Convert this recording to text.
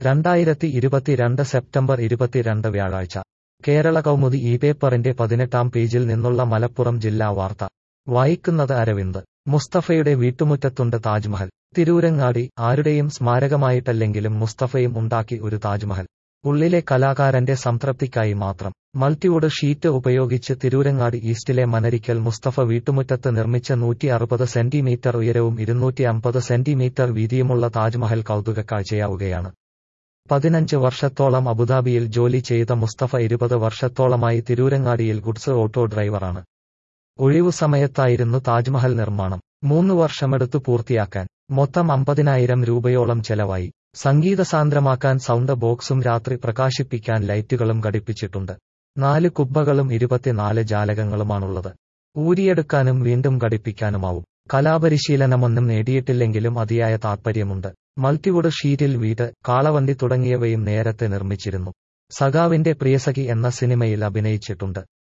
2022 September 22 വ്യാഴാഴ്ച കേരള കൗമുദി ഈ പേപ്പറിന്റെ 18-ാം പേജിൽ നിന്നുള്ള മലപ്പുറം ജില്ലാ വാർത്ത വായിക്കുന്നത് അരവിന്ദ്. മുസ്തഫയുടെ വീട്ടുമുറ്റത്തുണ്ട് താജ്മഹൽ. തിരൂരങ്ങാടി. ആരുടെയും സ്മാരകമായിട്ടല്ലെങ്കിലും മുസ്തഫയും ഉണ്ടാക്കി ഒരു താജ്മഹൽ. ഉള്ളിലെ കലാകാരന്റെ സംതൃപ്തിക്കായി മാത്രം. മൾട്ടിവുഡ് ഷീറ്റ് ഉപയോഗിച്ച് തിരൂരങ്ങാടി ഈസ്റ്റിലെ മനരിക്കൽ മുസ്തഫ വീട്ടുമുറ്റത്ത് നിർമ്മിച്ച 160 സെന്റിമീറ്റർ ഉയരവും 250 സെന്റിമീറ്റർ വീതിയുമുള്ള താജ്മഹൽ കൗതുകക്കാഴ്ചയാവുകയാണ്. 15 വർഷത്തോളം അബുദാബിയിൽ ജോലി ചെയ്ത മുസ്തഫ 20 വർഷത്തോളമായി തിരൂരങ്ങാടിയിൽ ഗുഡ്സ് ഓട്ടോ ഡ്രൈവറാണ്. ഒഴിവു സമയത്തായിരുന്നു താജ്മഹൽ നിർമ്മാണം. 3 വർഷമെടുത്തു പൂർത്തിയാക്കാൻ. മൊത്തം 50,000 രൂപയോളം ചെലവായി. സംഗീതസാന്ദ്രമാക്കാൻ സൗണ്ട് ബോക്സും രാത്രി പ്രകാശിപ്പിക്കാൻ ലൈറ്റുകളും ഘടിപ്പിച്ചിട്ടുണ്ട്. 4 കുബ്ബകളും 24 ജാലകങ്ങളുമാണുള്ളത്. ഊരിയെടുക്കാനും വീണ്ടും ഘടിപ്പിക്കാനുമാവും. കലാപരിശീലനമൊന്നും നേടിയിട്ടില്ലെങ്കിലും അതിയായ താൽപ്പര്യമുണ്ട്. മൾട്ടിവുഡ് ഷീറ്റിൽ വീട്, കാളവണ്ടി തുടങ്ങിയവയും നേരത്തെ നിർമ്മിച്ചിരുന്നു. സഖാവിന്റെ പ്രിയസഖി എന്ന സിനിമയിൽ അഭിനയിച്ചിട്ടുണ്ട്.